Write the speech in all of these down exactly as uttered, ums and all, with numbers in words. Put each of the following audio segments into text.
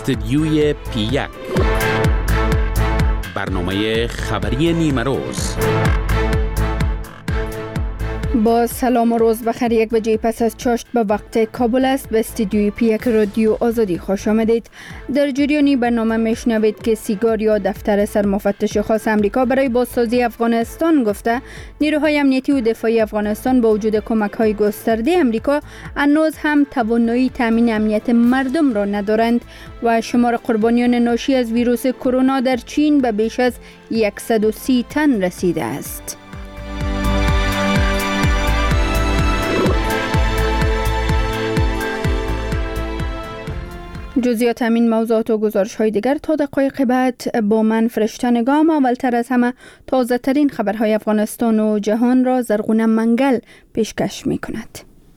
استدیوی پی یک، برنامه خبری نیمه روز. با سلام و روز بخیر. یک بجه پس از چاشت به وقت کابل است. به استدیوی پی یک رادیو آزادی خوش آمدید. در جریانی برنامه میشنوید که سیگار یا دفتر سرمفتش خاص امریکا برای بازسازی افغانستان گفته نیروهای امنیتی و دفاعی افغانستان با وجود کمک‌های گسترده امریکا هنوز هم توانایی تامین امنیت مردم را ندارند و شمار قربانیان ناشی از ویروس کرونا در چین به بیش از صد و سی تن رسیده است. جزئیات همین موضوعات و گزارش های دیگر تا دقایق بعد با من فرشته نگام. اولتر از همه تازه ترین خبرهای افغانستان و جهان را زرغونه منگل پیشکش می کند.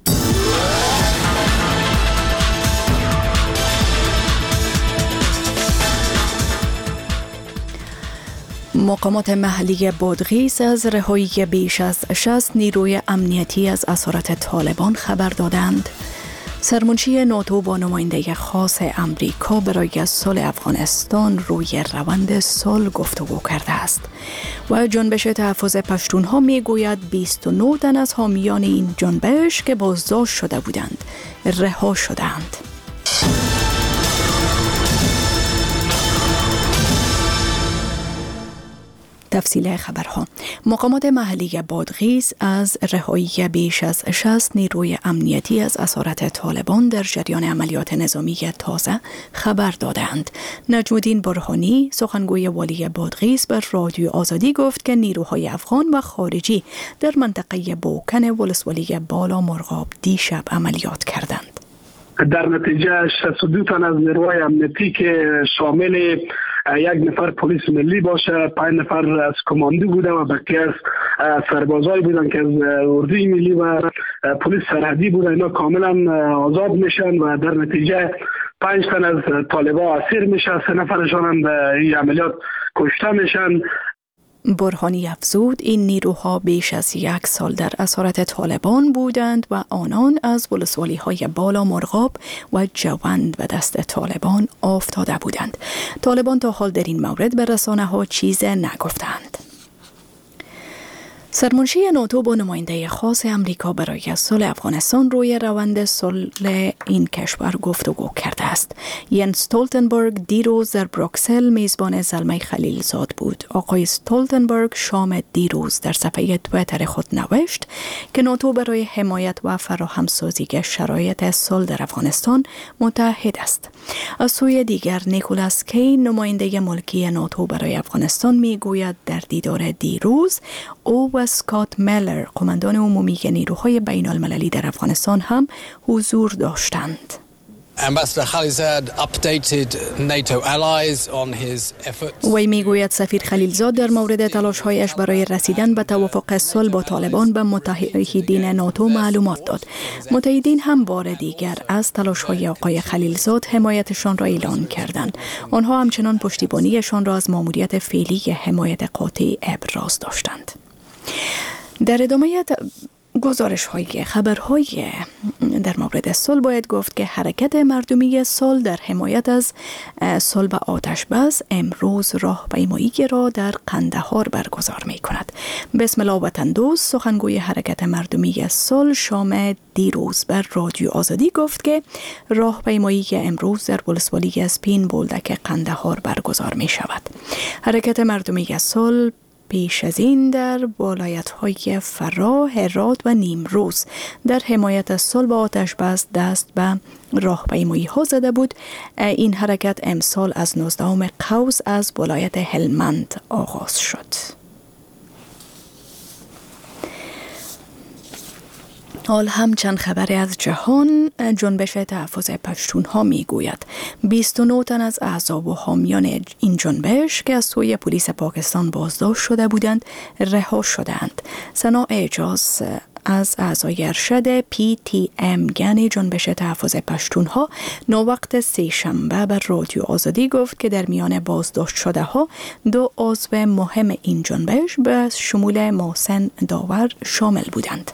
مقامات محلی بادغیس از رهایی بیش از شصت نیروی امنیتی از اسارت طالبان خبر دادند. سرمنشی ناتو با نماینده خاص امریکا برای صلح افغانستان روی روند صلح گفتگو کرده است و جنبش تحفظ پشتونها می گوید بیست و نه تن از حامیان این جنبش که بازداشت شده بودند رها شدند. تفصیل خبرها. مقامات محلی بادغیس از رهایی بیش از شصت نیروی امنیتی از اسارت طالبان در جریان عملیات نظامی تازه خبر دادند. نجم‌الدین برهانی سخنگوی والی بادغیس بر رادیو آزادی گفت که نیروهای افغان و خارجی در منطقه بوکن ولسوالی بالا مرغاب دیشب عملیات کردند. در نتیجه شصت و دو تن از نیروهای امنیتی که شامل یک نفر پلیس ملی باشه، پنج نفر از کماندو بوده و بقیه از سربازایی بودن که از اردوی ملی و پلیس سرحدی بوده، اینا کاملا آزاد میشن و در نتیجه پنج تن از طالبان اسیر میشه، سه نفرشان هم در این عملیات کشته میشن. برهانی افزود این نیروها بیش از یک سال در اسارت طالبان بودند و آنان از ولسوالی های بالا مرغاب و جوند به دست طالبان افتاده بودند. طالبان تا حال در این مورد به رسانه ها چیز نگفتند. سرمنشی ناتو با نماینده خاص امریکا برای صلح افغانستان روی روند صلح این کشور گفتگو کرده است. ینس استولتنبرگ دیروز در بروکسل میزبان زلمه خلیلزاد بود. آقای استولتنبرگ شام دیروز در صفحه توییتر خود نوشت که ناتو برای حمایت و فراهمسازی شرایط صلح در افغانستان متحد است. از سوی دیگر نیکولاس کی نماینده ملکی ناتو برای افغانستان میگوید در دیدار دیروز او و اسکات میلر قماندان عمومی نیروهای بین المللی در افغانستان هم حضور داشتند. وی میگوید سفیر خلیلزاد در مورد تلاش‌هایش برای رسیدن به توافق صلح با طالبان به متحدین ناتو معلومات داد. متحدین هم بار دیگر از تلاش‌های آقای خلیلزاد حمایتشان را اعلان کردند. آنها همچنان پشتیبانیشان را از ماموریت فعلی حمایت قاطع ابراز داشتند. در ادامه گزارش های خبرهای در مورد صلح باید گفت که حرکت مردمی صلح در حمایت از صلح و آتش بس امروز راهپیمایی را در قندهار برگزار می کند. بسم الله وطن دوست سخنگوی حرکت مردمی صلح شام دیروز بر رادیو آزادی گفت که راهپیمایی امروز در ولسوالی اسپین بولدک قندهار برگزار می شود. حرکت مردمی صلح پیش از این در ولایت‌های فرا، هرات و نیمروز در حمایت از صلح و آتش بس دست به راهپیمایی‌ها زده بود. این حرکت امسال از نوزدهم قوس از ولایت هلمند آغاز شد. حال هم چند خبر از جهان. جنبش تحفظ پشتونها میگوید بیست و نه تن از اعضا و حامیان این جنبش که از سوی پلیس پاکستان بازداشت شده بودند رها شدند. سنا اعجاز از اعضای ارشد پی تی ام یعنی جنبش تحفظ پشتونها نووقت سه شنبه بر رادیو آزادی گفت که در میان بازداشت شده ها دو عضو مهم این جنبش به شمول محسن داور شامل بودند.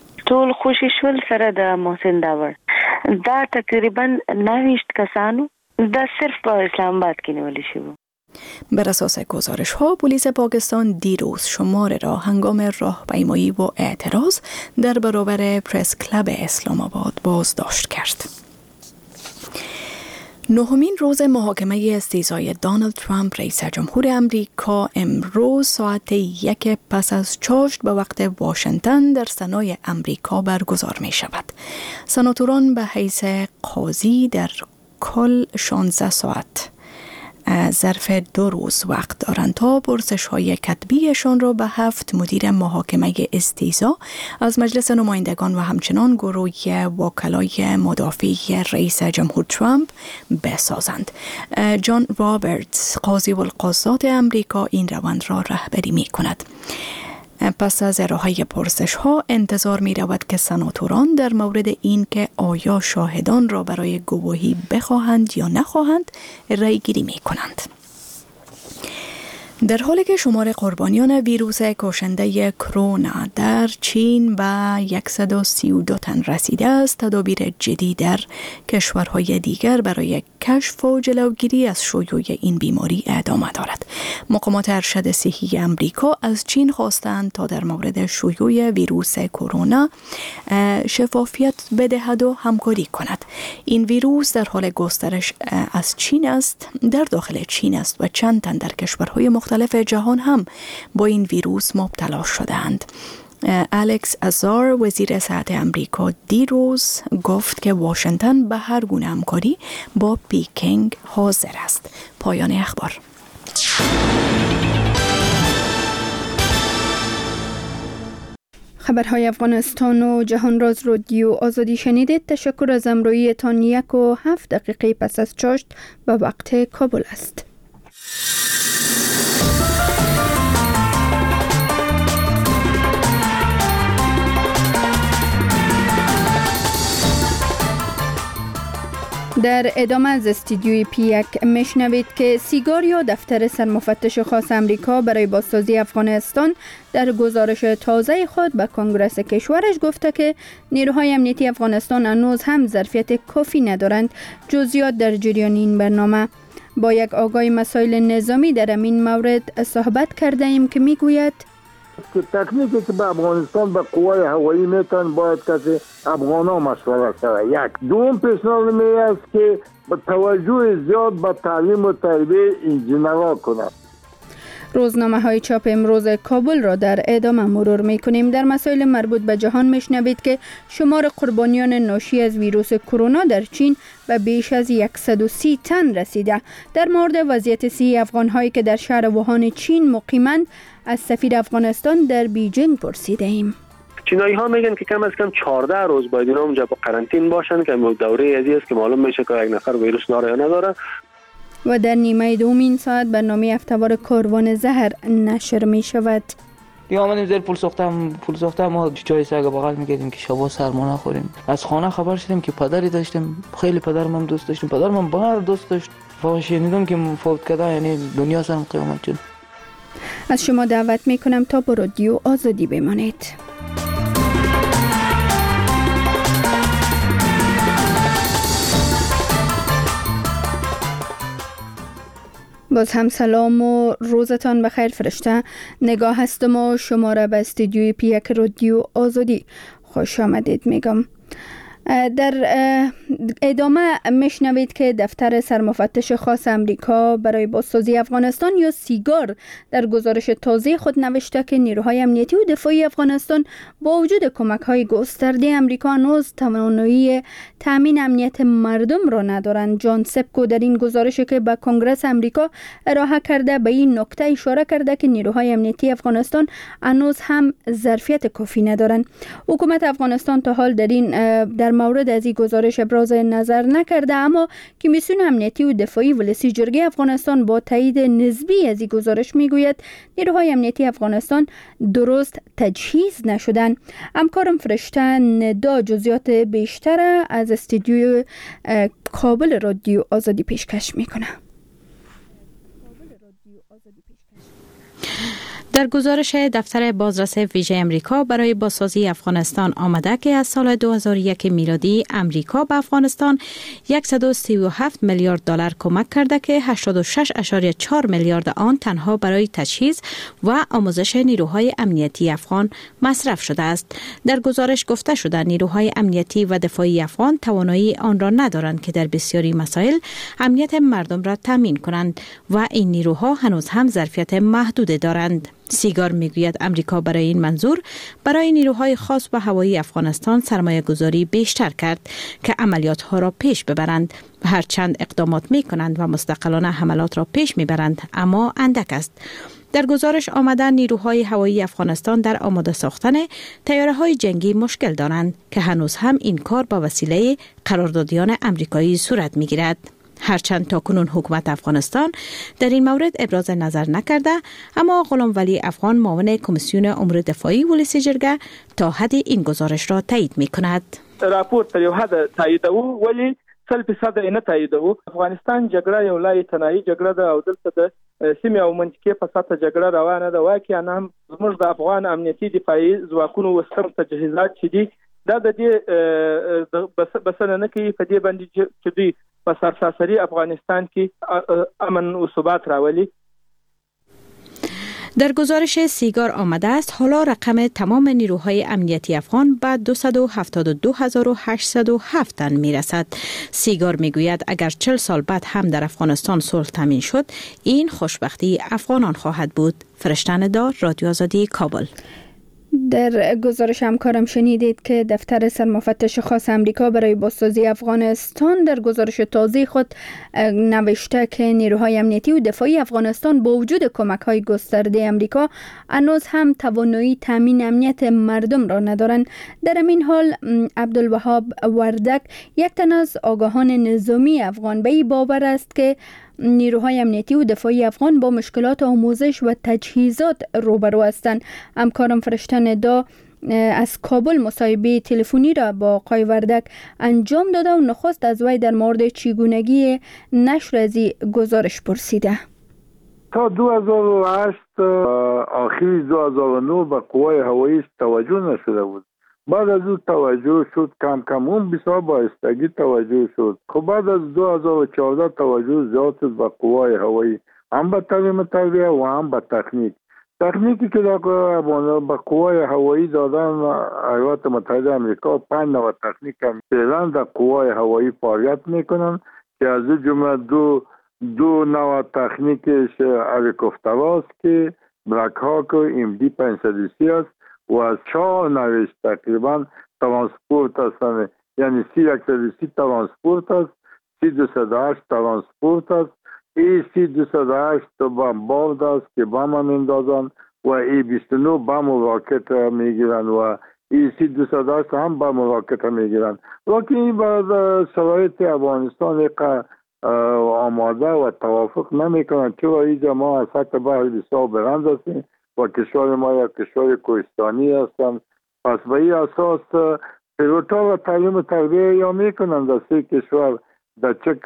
ټول خوشی شول سره د محسن داور دا تقریبا نهویشت کسانو در صرف با اسلام آباد که نولی شد. بر اساس گزارش ها پلیس پاکستان دیروز شمار را هنگام راهپیمایی و اعتراض در برابر پرس کلب اسلام آباد بازداشت کرد. نهمین روز محاکمه استیضای دونالد ترامپ رئیس جمهور امریکا امروز ساعت یک پس از چاشت به وقت واشنگتن در سنای امریکا برگزار می شود. سناتوران به حیث قاضی در کل شانزده ساعت ظرف دو روز وقت دارند تا پرسش های کتبیشان را به هفت مدیر محاکمه استیضا از مجلس نمایندگان و همچنان گروه وکلای مدافع رئیس جمهور ترامپ بسازند. جان رابرتس قاضی القضات امریکا این روند را رهبری می کند. پس از ارائه پرسش ها انتظار می رود که سناتوران در مورد این که آیا شاهدان را برای گواهی بخواهند یا نخواهند رأی گیری می کنند. در حالی که شمار قربانیان ویروس کشنده کرونا در چین به صد و سی و دو تن رسیده است، تدابیر جدی در کشورهای دیگر برای کشف و جلوگیری از شیوع این بیماری ادامه دارد. مقامات ارشد صحی امریکا از چین خواستند تا در مورد شیوع ویروس کرونا شفافیت بدهد و همکاری کند. این ویروس در حال گسترش از چین است، در داخل چین است و چند تن در کشورهای مختلف جهان هم با این ویروس مبتلا شدند. الکس ازار وزیر صحت امریکا دیروز گفت که واشنگتن به هر گونه همکاری با پیکینگ حاضر است. پایان اخبار. خبرهای افغانستان و جهان راز رادیو آزادی شنیدید. تشکر از همراهیتان. یک و هفت دقیقه پس از چاشت به وقت کابل است. در ادامه از استودیوی پی یک میشنوید که سیگار یا دفتر سرمفتش خاص امریکا برای بازسازی افغانستان در گزارش تازه خود به کنگره کشورش گفته که نیروهای امنیتی افغانستان هنوز هم ظرفیت کافی ندارند. جزئیات در جریان این برنامه. با یک آگاه مسائل نظامی در این مورد صحبت کرده ایم که میگوید که تکنیکی که به افغانستان به قوای هوایی میتن باید کسی افغان ها مشورت شود. یک دوم پیشنهاد می است که با توجه زیاد به تعلیم و تربیه انجینرها کنند. روزنامه های چاپ امروز کابل را در ادامه مرور می کنیم. در مسائل مربوط به جهان می شنوید که شمار قربانیان ناشی از ویروس کرونا در چین به بیش از صد و سی تن رسیده. در مورد وضعیت صحی افغان هایی که در شهر ووهان چین مقیمند از سفیر افغانستان در بیجینگ پرسیده ایم. چینایی ها میگن که کم از کم چهارده روز باید اینا اونجا با قرنطین باشن که دوره ازی است که معلوم میشه که یک نفر ویروس داره یا نداره. و در نیمه دوم این ساعت برنامه هفته‌وار کاروان زهر نشر می شود. دیگه آمدیم زیر پول ساختم پول ساختم ما چای سگ بغل می‌کردیم که شبا سرما نخوریم. از خانه خبر شدیم که پدری داشتیم، خیلی پدرم هم دوست داشتیم، پدرم هم بار دوست داشت. فوت شنیدم که فوت کرده، یعنی دنیا سرم قیامت شد. از شما دعوت میکنم تا با رادیو آزادی بمانید. باز هم سلام و روزتان بخیر فرشته. نگاه هستم و شما را به استودیوی پی یک رادیو آزادی خوش آمدید میگم. در ادامه میشنوید که دفتر سرمفتش خاص امریکا برای بازسازی افغانستان یا سیگار در گزارش تازه خود نوشته که نیروهای امنیتی و دفاعی افغانستان با وجود کمک‌های گسترده امریکا هنوز توانایی تامین امنیت مردم را ندارند. جان سپکو در این گزارشی که به کنگره امریکا ارائه کرده به این نکته اشاره کرده که نیروهای امنیتی افغانستان هنوز هم ظرفیت کافی ندارند. حکومت افغانستان تا حال در این در مورد از این گزارش ابراز نظر نکرده، اما کمیسیون امنیتی و دفاعی ولسی جرگه افغانستان با تایید نسبی از این گزارش میگوید نیروهای امنیتی افغانستان درست تجهیز نشدند. همکارم فرشته ندا جزئیات بیشتر از استودیو کابل رادیو آزادی پیشکش میکنه. در گزارش دفتر بازرس ویژه امریکا برای بازسازی افغانستان آمده که از سال دو هزار و یک میلادی امریکا به افغانستان صد و سی و هفت میلیارد دلار کمک کرده که هشتاد و شش ممیز چهار میلیارد آن تنها برای تجهیز و آموزش نیروهای امنیتی افغان مصرف شده است. در گزارش گفته شده نیروهای امنیتی و دفاعی افغان توانایی آن را ندارند که در بسیاری مسائل امنیت مردم را تامین کنند و این نیروها هنوز هم ظرفیت محدود دارند. سیگار میگوید امریکا برای این منظور برای نیروهای خاص و هوایی افغانستان سرمایه گذاری بیشتر کرد که عملیات ها را پیش ببرند و هرچند اقدامات می کنند و مستقلانه حملات را پیش می برند اما اندک است. در گزارش آمده نیروهای هوایی افغانستان در آماده ساختن طیاره های جنگی مشکل دارند که هنوز هم این کار با وسیله قراردادیان امریکایی صورت می گیرد. هرچند تاکنون حکومت افغانستان در این مورد ابراز نظر نکرده، اما غلام ولی افغان معاون کمیسیون امور دفاعی ولسی جرگه تا حد این گزارش را تایید می کند. راپور تر یو حد تایید او ولی سل فیصد نه تایید او. افغانستان جګړه یو لای تنهایی جګړه ده او دلته د سیمې او منطقې په سطح جګړه روانه ده. واقعا هم زموږ د افغان امنیتي دفاعي ځواکونو وسکم تجهیزات چې دي دا د دې بسنه نه کوي په دې باندې چې دوی په سراسري افغانستان کې امن و ثبات راولي. در گزارش سیگار آمده است حالا رقم تمام نیروهای امنیتی افغان به دویست و هفتاد و دو هزار و هشتصد و هفت تن می رسد. سیگار می گوید اگر چهل سال بعد هم در افغانستان صلح تامین شد این خوشبختی افغانان خواهد بود. فرشته دار، رادیو آزادی، کابل. در گزارش همکارم شنیدید که دفتر سرمفتش خاص امریکا برای بازسازی افغانستان در گزارش تازه خود نوشته که نیروهای امنیتی و دفاعی افغانستان با وجود کمک‌های گسترده امریکا هنوز هم توانایی تامین امنیت مردم را ندارند. در این حال عبدالوهاب وردک، یک تن از آگاهان نظامی افغان، به این باور است که نیروهای امنیتی و دفاعی افغان با مشکلات آموزش و تجهیزات روبرو هستند. همکارم فرشته ندا از کابل مصاحبه تلفنی را با آقای وردک انجام داده و نخست از وی در مورد چگونگی نشر از گزارش پرسیده. تا دو هزار و هشت آخر دو هزار و نه به قوای هوایی توجه نشده بود. بعد از اون توجه شد، کم کم اون بسیار بایستگی توجه شد. خب بعد از دو هزار و چهارده توجه زیاد شد به قوای هوایی، هم به تعلیم تربیه و هم به تکنیک. تکنیکی که در به قوای هوایی دادن ایالات متحده امریکا پنج نوع تکنیک هم فعلا در قوای هوایی فعالیت میکنن که از جمله دو دو نوع تکنیکش هلیکوپتراست که بلک هاک و ام دی پنجصد و سی است و از چهار نوش تقریبا ترانسپورت هستند، یعنی سی صد و سی ترانسپورت است، سی دویست و هشت ترانسپورت است، ای سی دویست و هشت بم بارد است که بم هم اندازن و ای بیست و نه بم و راکت میگیرن و ای سی دویست و هشت هم بم و راکت میگیرن. لیکن این بعد شرایط افغانستان یک آماده و توافق نمیکنن، چرا اینجا ما از سطح بحر بسیار بلند هستیم و کشور ما یک کشور کوهستانی هستند. پس به این اساس پیلوتا و تعلیم تربیه یا میکنن در سه کشور، در چک،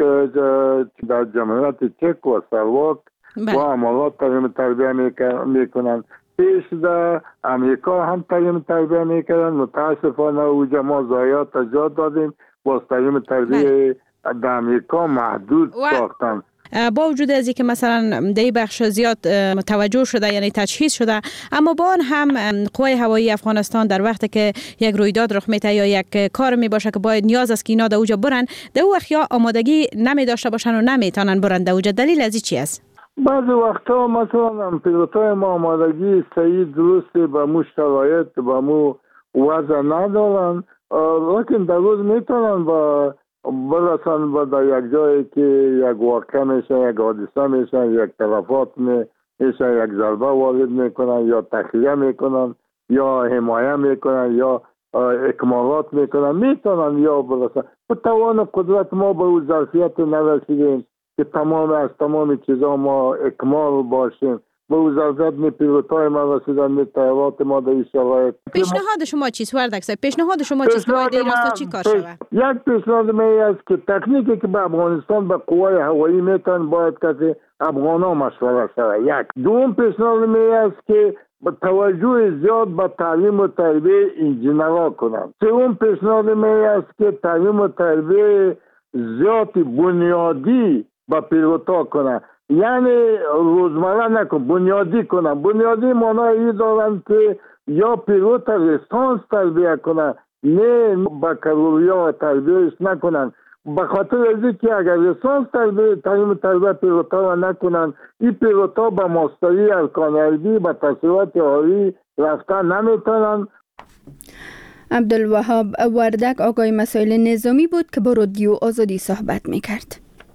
در جمهوریت چک و سلواک و امارات تعلیم تربیه میکنن. پیش در امریکا هم تعلیم تربیه میکنن. متاسفانه اوجا ما ضایعات ایجاد دادیم، باز تعلیم تربیه در امریکا محدود ساختن. با وجود از اینکه مثلا در بخش زیاد توجه شده، یعنی تجهیز شده، اما با آن هم قوای هوایی افغانستان در وقتی که یک رویداد رخ میده یا یک کار می باشه که باید نیاز است که اینا در اوجا برن، در اون وقت یا آمادگی نمی داشته باشن و نمیتونن برن در اوجا. دلیل از این چی است؟ بعضی وقتا مثلا پیلوتای ما آمادگی صحیح درست به مو شرایط به مو وضع ندارن، لیکن در روز میتونن با برسن و در یک جایی که یک واقع میشه، یک حادثه میشه، یک تلفات میشه، یک ضربه وارد میکنن یا تخلیه میکنن یا حمایه میکنن یا اکمالات میکنن، میتونن یا برسن. و توان قدرت ما به اون ظرفیت نرسیدیم که تمام از تمام چیزا ما اکمال باشیم به وزارت می پیلوتای ما رسیدن می طیارات ما در این شرایط. پیشنهاد شما چیست وردک صاحب؟ پیشنهاد شما چیست که باید راستا چی کار شود؟ یک پیشنهاد می است که تکنیکی که به افغانستان به قوای هوایی میتن باید کسی افغانا مشوره شود. یک دوم پیشنهاد می است که با توجه زیاد به تعلیم و تربیه انجینرها کنند. سوم پیشنهاد می است که تعلیم و تربیه زیاد بنیادی به پیلوتا کنند. یعنی روزمره نکن، بنیادی کنن. بنیادی معنی دارن که یا پیلوت لیسانس تربیه کنن، نه بکالوریا تربیهش نکنن. به خاطر از که اگر لیسانس تربیه تعلیم تربیه پیلوتا نکنن، این پیلوتا به ماستری ارکان علمی به تحصیلات عالی رفتن نمیتونن. عبدالوهاب وردک آقای مسائل نظامی بود که با رادیو آزادی صحبت میکرد.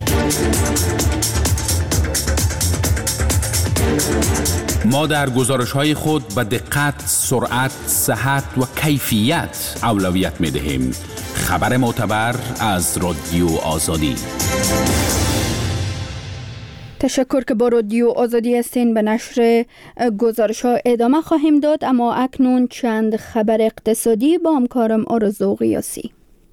ما در گزارش‌های خود به دقت، سرعت، صحت و کیفیت اولویت می‌دهیم. خبر معتبر از رادیو آزادی. تشکر که با رادیو آزادی هستین. به نشر گزارش‌ها ادامه خواهیم داد، اما اکنون چند خبر اقتصادی با همکارم آرزو قیاسی.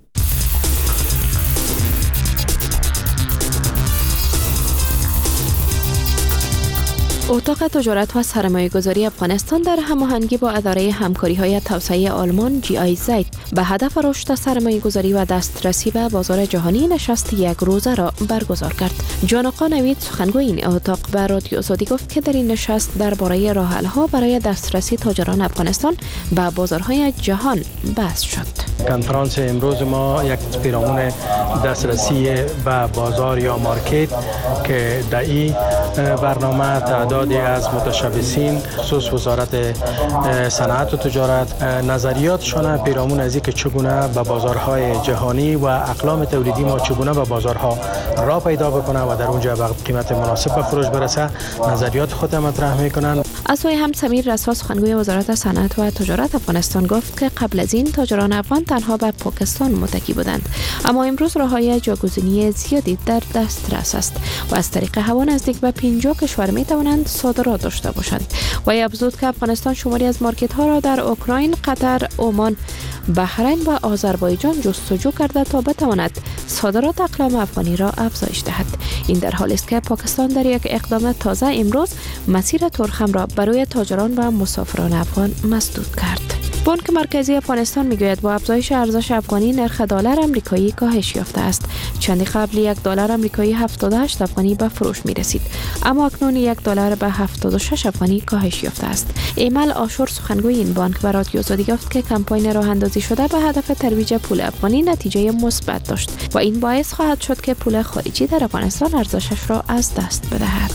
اتاق تجارت و سرمایه‌گذاری افغانستان در هماهنگی با اداره همکاری‌های توسعه آلمان جی آی زد به هدف رشد سرمایه‌گذاری و دسترسی به بازار جهانی نشست یک روزه را برگزار کرد. جان آقا نوید سخنگوی این اتاق به رادیو آزادی گفت که در این نشست درباره راه‌حل‌ها برای دسترسی تاجران افغانستان به بازارهای جهان بحث شد. کنفرانس امروز ما یک پیرامون دسترسی به بازار یا مارکت که در این برنامه تعدادی از متشبثین خصوص وزارت صنعت و تجارت نظریاتشان پیرامون از اینکه چگونه به بازارهای جهانی و اقلام تولیدی ما چگونه به بازارها را پیدا بکنه و در اونجا به قیمت مناسب به فروش برسه نظریات خود مطرح میکنن. از سوی هم سمیر رسا سخنگوی وزارت صنعت و تجارت افغانستان گفت که قبل از این تاجران افغان تنها به پاکستان متکی بودند، اما امروز راههای جاگزینی زیادی در دسترس است و از طریق هوا نزدیک به پنجاه کشور می توانند صادرات داشته باشند. و افزود که افغانستان شماری از مارکت ها را در اوکراین، قطر، عمان، بحرین و آذربایجان جستجو کرده تا بتواند صادرات اقلام افغانی را افزایش دهد. این در حالی است که پاکستان در یک اقدام تازه امروز مسیر ترخم را برای تاجران و مسافران افغان مسدود کرد. بانک مرکزی افغانستان میگوید با افزایش ارزش افغانی نرخ دلار آمریکایی کاهش یافته است. چندی قبل یک دلار آمریکایی هفتاد و هشت افغانی به فروش می رسید، اما اکنون یک دلار به هفتاد و شش افغانی کاهش یافته است. ایمل آشور سخنگوی این بانک به رادیو آزادی گفت که کمپاین راه اندازی شده به هدف ترویج پول افغانی نتیجه مثبت داشت و این باعث خواهد شد که پول خارجی در افغانستان ارزشش را از دست بدهد.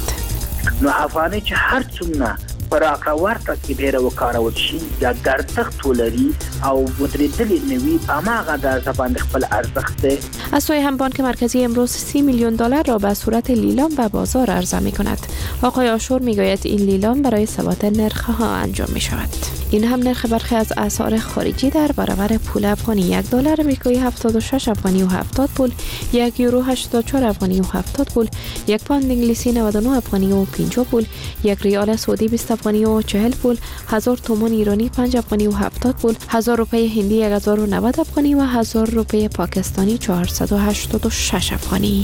نو افغانی چې هر څومره پراخه ورته کې ډېره وکارول شي یا ګرځښت ولري او ودرېدلې نه وي په هماغه اندازه باندې خپل ارزښت دی. از سوی هم بانک مرکزی امروز سی میلیون دلار را به صورت لیلام به بازار عرضه می کند. آقای آشور می گوید این لیلام برای ثبات نرخ‌ها انجام می شود. این هم نرخ برخی از اسعار خارجی در برابر پول افغانی: یک دلار آمریکایی هفتاد و شش افغانی و هفتاد پول، یک یورو هشتاد و چهار افغانی و هفتاد پول، یک پوند انگلیسی نود و نه افغانی و پنجاه پول، یک ریال سعودی بیست افغانی و چهل پول، هزار تومان ایرانی پنج افغانی و هفتاد پول، هزار روپیه هندی یک هزار و نود افغانی و هزار روپیه پاکستانی چهارصد و هشتاد و شش افغانی.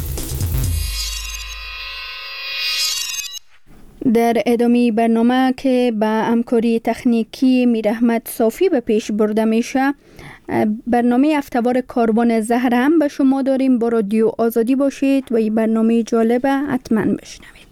در ادامه برنامه که با همکاری تکنیکی میرحمت صافی به پیش برده میشه، برنامه هفته‌وار کاروان زهر هم به شما داریم. با رادیو آزادی باشید و این برنامه جالبه حتما بشنوید.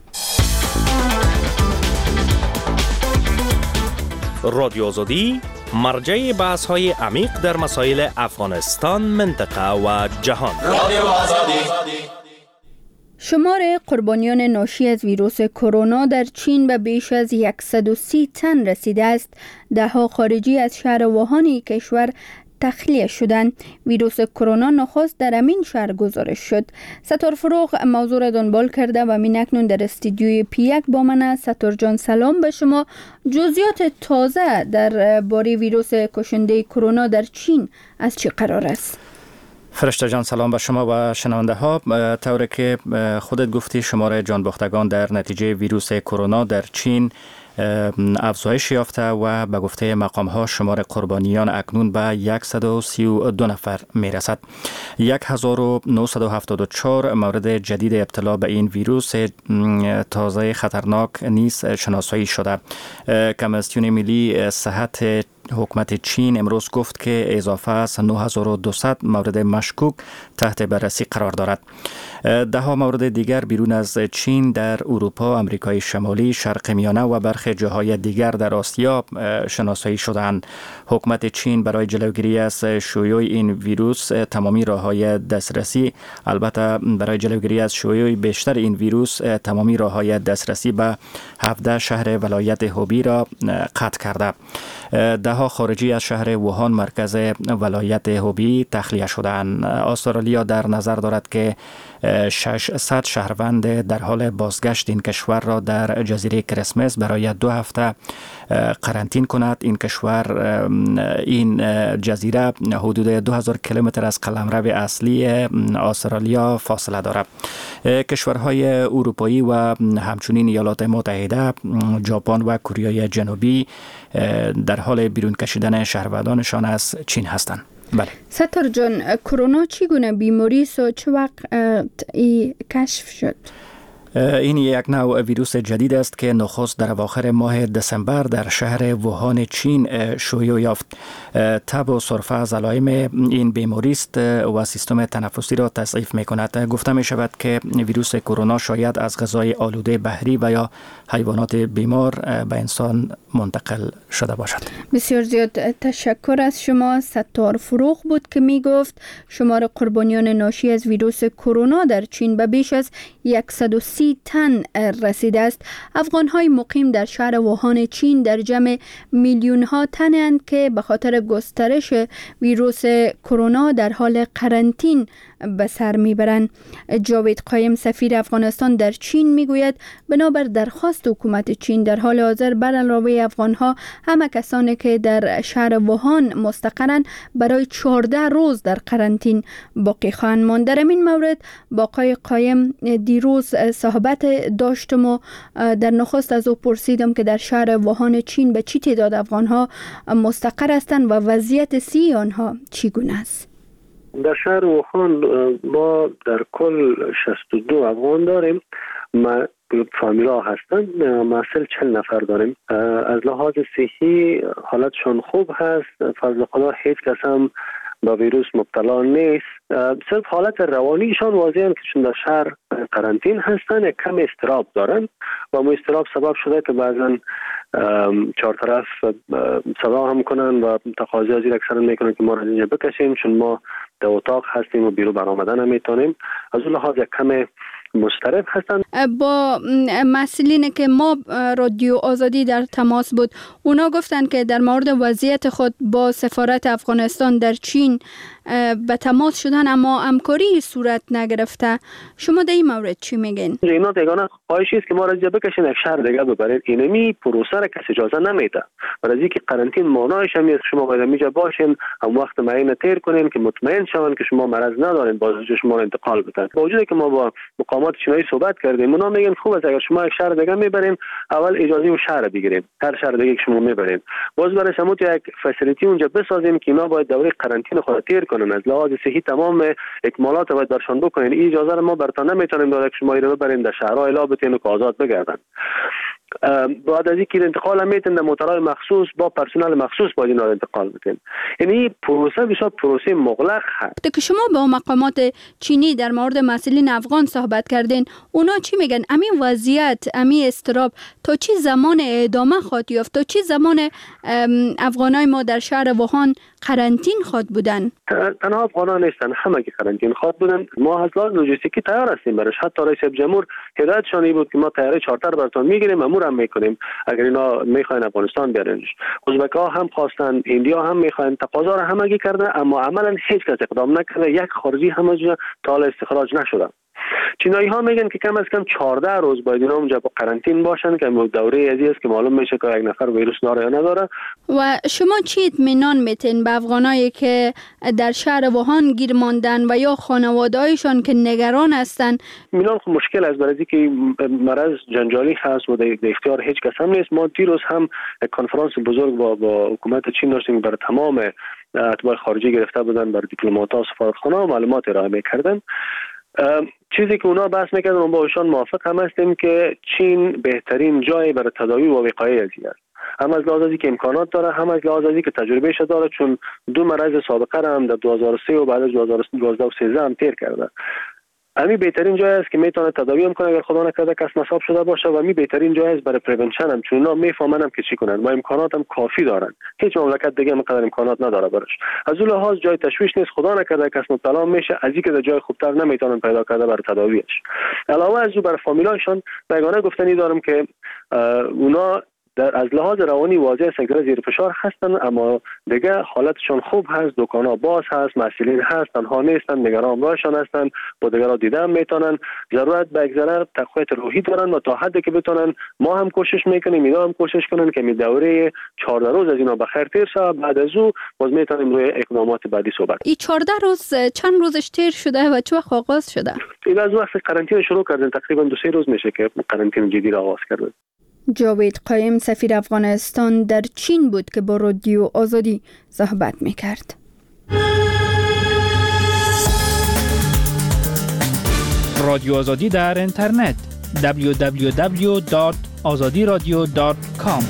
رادیو آزادی مرجع بحث های عمیق در مسائل افغانستان، منطقه و جهان. رادیو آزادی. شمار قربانیان ناشی از ویروس کرونا در چین به بیش از صد و سی تن رسیده است. دهها خارجی از شهر ووهان کشور تخلیه شدند. ویروس کرونا نخست در امین شهر گزارش شد. ستار فروغ موضوع را دنبال کرده و من اکنون در استودیوی پی یک با من. ستار جان سلام به شما. جزئیات تازه در باره ویروس کشنده کرونا در چین از چه قرار است؟ فرشته جان سلام به شما و شنونده ها. طوری که خودت گفتی شمار جانباختگان در نتیجه ویروس کرونا در چین افزایش یافته و به گفته مقام ها شمار قربانیان اکنون به صد و سی و دو نفر می رسد. هزار و نهصد و هفتاد و چهار مورد جدید ابتلا به این ویروس تازه خطرناک نیز شناسایی شده. کمیسیون ملی صحت حکومت چین امروز گفت که اضافه از نه هزار و دویست مورد مشکوک تحت بررسی قرار دارد. ده ها مورد دیگر بیرون از چین در اروپا، آمریکای شمالی، شرق میانه و برخی جاهای دیگر در آسیا شناسایی شدند. حکومت چین برای جلوگیری از شیوع این ویروس تمامی راههای دسترسی، البته برای جلوگیری از شیوع بیشتر این ویروس تمامی راههای دسترسی به هفده شهر ولایت هوبی را قطع کرده. ده ها خارجی از شهر ووهان مرکز ولایت هوبی تخلیه شدند. استرالیا در نظر دارد که ششصد شهروند در حال بازگشت این کشور را در جزیره کریسمس برای دو هفته قرنطین کند. این کشور این جزیره حدود دو هزار کیلومتر از قلمرو اصلی استرالیا فاصله دارد. کشورهای اروپایی و همچنین ایالات متحده، ژاپن و کره جنوبی در حال بیرون کشیدن شهروندانشان از چین هستند. بله. ستار جان، کرونا چگونه بیماری است و چه وقت ای کشف شد؟ این یک نوع ویروس جدید است که نخست در اواخر ماه دسامبر در شهر ووهان چین شیوع یافت. تب و سرفه از علائم این بیماری است و سیستم تنفسی را تضعیف می کند. گفته می شود که ویروس کرونا شاید از غذای آلوده بحری و یا حیوانات بیمار به انسان منتقل شده باشد. بسیار زیاد تشکر از شما. ستار فروغ بود که می گفت شمار قربانیان ناشی از ویروس کرونا در چین به بیش از صد و سی تن رسیده است. افغان‌های مقیم در شهر ووهان چین در جمع میلیون ها تنند که به خاطر گسترش ویروس کرونا در حال قرنطین به سر میبرند. جاوید قایم سفیر افغانستان در چین میگوید بنابر درخواست حکومت چین در حال حاضر بر علاوه افغان‌ها همه کسانی که در شهر ووهان مستقرند برای چهارده روز در قرنطین باقی خواهند ماند. در این مورد با آقای قایم دیروز صحبت داشتم و در نخست از او پرسیدم که در شهر ووهان چین به چی تعداد افغان‌ها مستقر هستند و وضعیت صحی آنها چگونه است؟ در شهر ووهان ما در کل شصت و دو افغان داریم. ما فامیلا هستند، مثل چهل نفر داریم. از لحاظ صحی حالتشان خوب هست، فضل خدا هیچ کس هم با ویروس مبتلا نیست. صرف حالت روانیشان واضحه که چون در شهر قرنطین هستن یک کم اضطراب دارن و مو اضطراب سبب شده که بعضا چهار طرف صدا هم کنن و تقاضا از این اکثرا میکنن که ما را اینجا بکشیم چون ما در اتاق هستیم و بیرون برآمدن نمیتونیم. از اون لحاظ یک کم مضطرب هستند. با مسئولین که ما رادیو آزادی در تماس بود، اونا گفتن که در مورد وضعیت خود با سفارت افغانستان در چین به تماس شدن اما همکاری صورت نگرفته. شما در این مورد چی میگین؟ اینا دیگانه خواهشی است که ما را اینجا بکشین یک شهر دیگه ببرید. اینمی پروسه را کسی اجازه نمیده. برای اینکه قرنطین مانایش هم است شما باید اینجا باشین، هم وقت معین تیر کنین که مطمئن شون که شما مرض ندارین، باز شما را انتقال بدن. با وجودی که ما با مقامات چینی صحبت کردیم، اونا میگن خوب است اگر شما یک شهر دیگه میبرین اول اجازه اون شهر بگیریم، هر شهر دیگه که شما میبرین باز برای شما یک فسیلیتی اونجا بسازیم که اینا باید دوره قرنطین خود تیر کنن. از لحاظ صحی تمام اکمالات باید برشان بکنین. این اجازه را ما براتون نمیتونیم داد که شما اینو ببرین در شهرها الا بتین و آزاد بگردن. بعد از اینکه انتقال میتن در موتورهای مخصوص با پرسنل مخصوص باید اینا انتقال بدین. یعنی پروسه بسیار پروسه مغلق هست. که شما با مقامات چینی در مورد مسئولین افغان صحبت کردین، اونا چی میگن؟ همین وضعیت، همین استراب تا چی زمان ادامه خواهد یافت؟ تا چی زمان افغانای ما در شهر ووهان قرنطین خواهد بودن؟ تنها افغانان نیستن، همه که قرنطین خواهد بودن. ما از لحاظ لوجستیکی تیار هستیم برش. حتی رئیس جمهور هدایتشان این بود که ما طیاره چارتر براتون میگیریم، امور هم میکنیم اگر اینا میخواین افغانستان بیارنش. ازبک‌ها هم خواستن، هندی‌ها هم میخواین، تقاضا را همگی کردن اما عملا هیچ کس اقدام نکرده. یک خارجی هم تا حالا استخراج نشده. چینایی ها میگن که کم از کم چهارده روز باید اینا اونجا با قرنطین باشن که دوره ازی است که معلوم میشه که یک نفر ویروس داره یا نداره. و شما چی اطمینان میتین به افغانایی که در شهر ووهان گیر ماندن و یا خانواده‌هایشان که نگران هستن؟ میلان خب مشکل است، برای اینکه مرض جنجالی هست و در اختیار هیچ کس هم نیست. ما دیروز هم یک کنفرانس بزرگ با با حکومت چین داشتیم، برای تمام اتباع خارجی گرفته بودن، برای دیپلمات‌ها و سفارتخانه و معلومات ارائه می‌کردن. چیزی که اونا بحث می‌کردن و با ایشان موافق هم هستیم که چین بهترین جای برای تداوی و وقایه از این است، هم از لحاظ که امکانات داره، هم از لحاظ که تجربهش داره، چون دو مرض سابقه هم در دو هزار و سه و بعد از دو هزار و دوازده و سیزده هم تیر کرده. امی بهترین جای است که میتونه تداوی هم کنه اگر خدا نکرده کس مصاب شده باشه، و می بهترین جای است برای پریونشن هم، چون اونا میفهمن هم که چی کنن و امکانات هم کافی دارن. هیچ مملکت دیگه اینقدر امکانات نداره برش. از اون لحاظ جای تشویش نیست، خدا نکرده کس مبتلا میشه از اینکه در جای خوبتر نمیتونن پیدا کرده برای تداویش. علاوه از او برای فامیلایشان یگانه گفتنی دارم که اونا در از لحاظ روانی واضح است که زیر فشار هستن، اما دیگه حالتشون خوب هست، دکانا باز هست، مسئولین هست، تنها نیستن، نگران راشون هستن، با دیگران دیدن میتونن، ضرورت به یک ذره تقویت روحی دارن و تا حدی که بتونن ما هم کوشش میکنیم، اینا هم کوشش کنن که می دوره چهارده روز از اینا بخیر تیر شه، بعد از او باز میتونیم روی اقدامات بعدی صحبت. این چهارده روز چند روزش تیر شده و چه وقت آغاز شده؟ این از وقت قرنطینه شروع کردن، تقریبا دو سه روز میشه که قرنطینه جدی را آغاز کردن. جاوید قایم سفیر افغانستان در چین بود که با رادیو آزادی صحبت میکرد. رادیو آزادی در اینترنت دبلیو دبلیو دبلیو دات آزادی رادیو دات کام.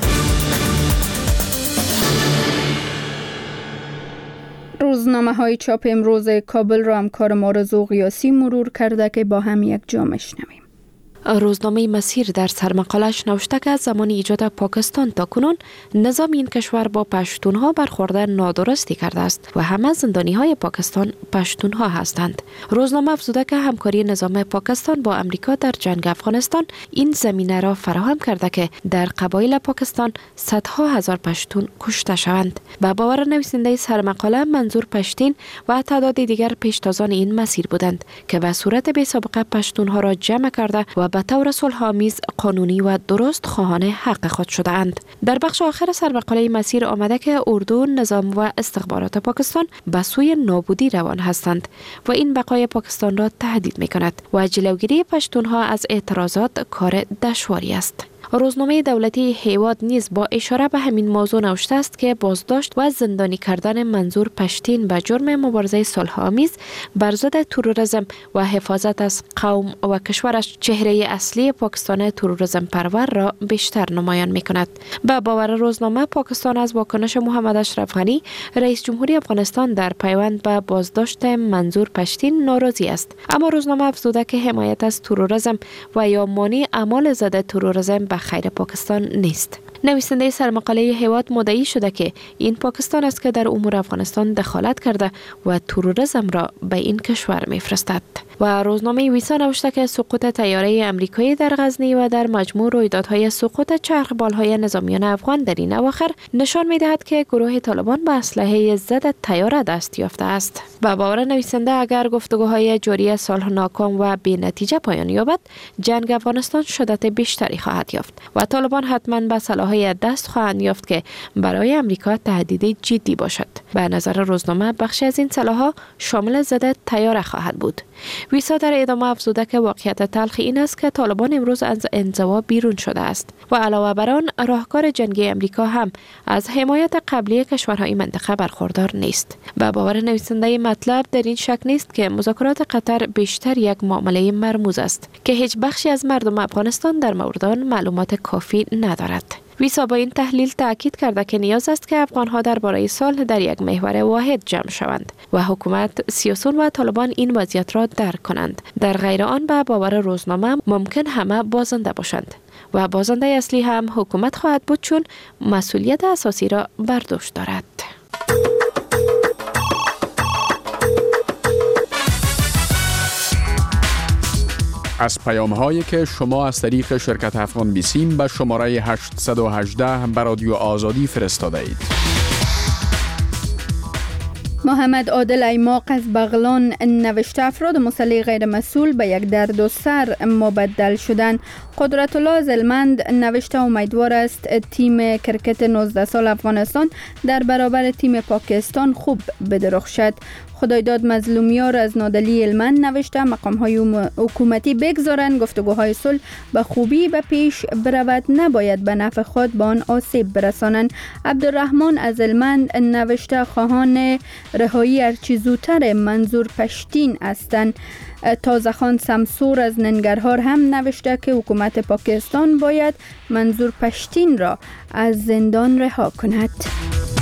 روزنامه های چاپ امروز کابل را همکار ما رضا قیاسی مرور کرده که با هم یک جا میشنویم. روزنامه مسیر در سرمقالش نوشته که از زمان ایجاد پاکستان تا کنون نظام این کشور با پشتونها برخورد نادرستی کرده است و همه زندانی های پاکستان پشتونها هستند. روزنامه افزوده که همکاری نظام پاکستان با امریکا در جنگ افغانستان این زمینه را فراهم کرده که در قبایل پاکستان صدها هزار پشتون کشته شوند. به باور نویسنده سرمقاله منظور پشتین و تعداد دیگر پیشتازان این مسیر بودند که به صورت بی سابقه پشتونها را جمع کرده و به طور صلح‌آمیز، قانونی و درست خواهان حق خود شده اند. در بخش آخر سرمقاله مسیر آمده که اردو، نظام و استخبارات پاکستان به سوی نابودی روان هستند و این بقای پاکستان را تهدید می کند و جلوگیری پشتونها از اعتراضات کار دشواری است. روزنامه دولتی هیواد نیز با اشاره به همین موضوع نوشته است که بازداشت و زندانی کردن منظور پشتین به جرم مبارزه صلح‌آمیز بر ضد تروریسم و حفاظت از قوم و کشورش چهره اصلی پاکستان تروریسم پرور را بیشتر نمایان می کند. به باور روزنامه پاکستان از واکنش محمد اشرف غنی رئیس جمهوری افغانستان در پیوند به بازداشت منظور پشتین ناراضی است، اما روزنامه افزوده که حمایت از تروریسم و یا مانع اعمال ضد تروریسم به خیر پاکستان نیست. نویسنده سرمقاله هیواد مدعی شده که این پاکستان است که در امور افغانستان دخالت کرده و تروریسم را به این کشور می‌فرستد. و روزنامه ویسا نوشته که سقوط طیاره امریکایی در غزنی و در مجموع رویدادهای سقوط چرخبال‌های نظامیان افغان در این اواخر نشان می‌دهد که گروه طالبان به اسلحه ضد طیاره دست یافته است. با باور نویسنده اگر گفتگوهای جاری صلح ناکام و بی‌نتیجه پایان یابد، جنگ افغانستان شدت بیشتری خواهد یافت و طالبان حتما به سلاح‌های دست خواهند یافت که برای امریکا تهدید جدی باشد. به نظر روزنامه بخشی از این سلاح‌ها شامل ضد طیاره خواهد بود. ویسا در ادامه افزوده که واقعیت تلخ این است که طالبان امروز از انزوا بیرون شده است و علاوه بر آن راهکار جنگی امریکا هم از حمایت قبلی کشورهای منطقه برخوردار نیست. به باور نویسنده مطلب در این شک نیست که مذاکرات قطر بیشتر یک معامله مرموز است که هیچ بخشی از مردم افغانستان در مورد آن معلومات کافی ندارد. ویسا با این تحلیل تاکید کرده که نیاز است که افغانها درباره صلح در یک محور واحد جمع شوند و حکومت، سیاسیون و طالبان این وضعیت را درک کنند. در غیر آن به باور روزنامه ممکن همه بازنده باشند و بازنده اصلی هم حکومت خواهد بود چون مسئولیت اساسی را بر دوش دارد. از پیام هایی که شما از طریق شرکت افغان بیسیم به شماره هشت یک هشت به رادیو آزادی فرستاده اید. محمد عادل ایماق از بغلان نوشته افراد مسلح غیر مسئول به یک درد و سر مبدل شدن. قدرت الله از هلمند نوشته امیدوار است تیم کرکت نوزده سال افغانستان در برابر تیم پاکستان خوب بدرخشد. خدایداد مظلومیار از نادلی هلمند نوشته مقام های حکومتی بگذارند گفتگوهای صلح به خوبی به پیش برود، نباید به نفع خود به آن آسیب برسانند. عبدالرحمن از هلمند نوشته خواهان رهایی هرچی زودتر منظور پشتین هستند. تازخان سمسور از ننگرهار هم نوشته که حکومت پاکستان باید منظور پشتین را از زندان رها کند.